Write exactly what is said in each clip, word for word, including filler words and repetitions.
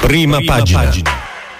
Prima, Prima pagina. pagina.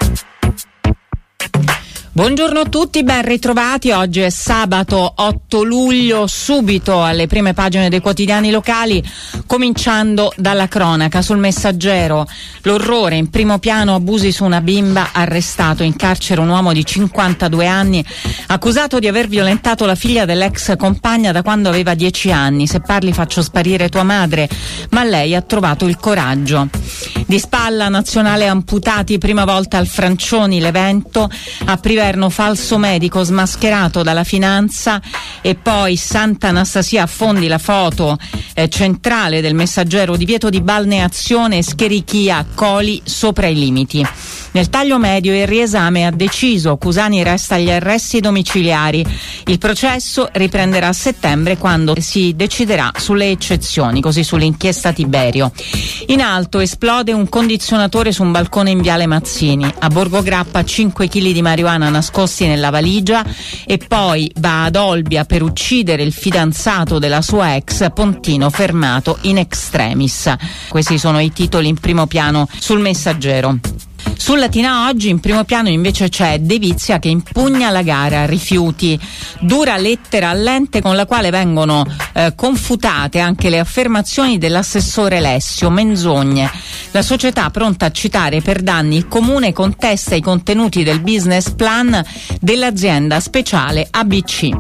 Buongiorno a tutti, ben ritrovati. Oggi è sabato otto luglio, subito alle prime pagine dei quotidiani locali, cominciando dalla cronaca. Sul Messaggero, l'orrore, in primo piano abusi su una bimba, arrestato in carcere un uomo di cinquantadue anni, accusato di aver violentato la figlia dell'ex compagna da quando aveva dieci anni. Se parli faccio sparire tua madre, ma lei ha trovato il coraggio. Di spalla, nazionale amputati, prima volta al Francioni l'evento, a Priverno falso medico smascherato dalla finanza, e poi Santa Anastasia affondi la foto eh, centrale del Messaggero, divieto di balneazione, scherichia, coli sopra i limiti. Nel taglio medio il riesame ha deciso, Cusani resta agli arresti domiciliari. Il processo riprenderà a settembre, quando si deciderà sulle eccezioni, così sull'inchiesta Tiberio. In alto esplode un condizionatore su un balcone in Viale Mazzini. A Borgo Grappa cinque chili di marijuana nascosti nella valigia, e poi va ad Olbia per uccidere il fidanzato della sua ex, Pontino fermato in extremis. Questi sono i titoli in primo piano sul Messaggero. Sul Latina Oggi in primo piano invece c'è De Vizia che impugna la gara rifiuti, dura lettera all'ente con la quale vengono eh, confutate anche le affermazioni dell'assessore Lessio, menzogne. La società pronta a citare per danni il comune contesta i contenuti del business plan dell'azienda speciale A B C.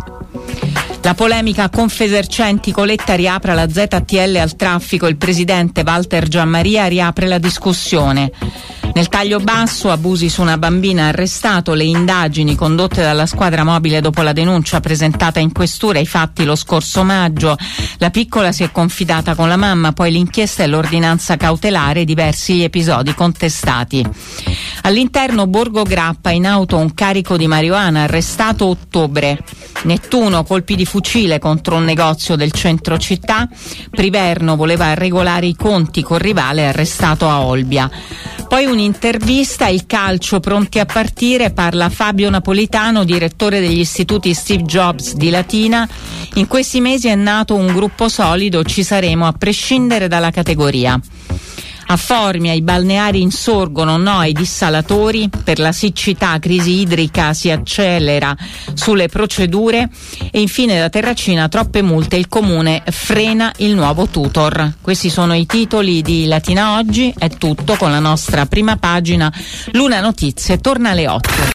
La polemica Confesercenti, Coletta riapre la Z T L al traffico, il presidente Walter Giammaria riapre la discussione. Nel taglio basso, abusi su una bambina, arrestato, le indagini condotte dalla squadra mobile dopo la denuncia presentata in questura, i fatti lo scorso maggio. La piccola si è confidata con la mamma, poi l'inchiesta e l'ordinanza cautelare, diversi gli episodi contestati. All'interno Borgo Grappa, in auto un carico di marijuana, arrestato ottobre. Nettuno, colpi di fucile contro un negozio del centro città. Priverno voleva regolare i conti col rivale, arrestato a Olbia. Poi un'intervista, il calcio pronti a partire, parla Fabio Napolitano, direttore degli istituti Steve Jobs di Latina. In questi mesi è nato un gruppo solido, ci saremo a prescindere dalla categoria. A Formia i balneari insorgono no ai dissalatori, per la siccità, crisi idrica si accelera sulle procedure, e infine da Terracina troppe multe, il comune frena il nuovo tutor. Questi sono i titoli di Latina Oggi, è tutto con la nostra prima pagina. Luna Notizie torna alle otto.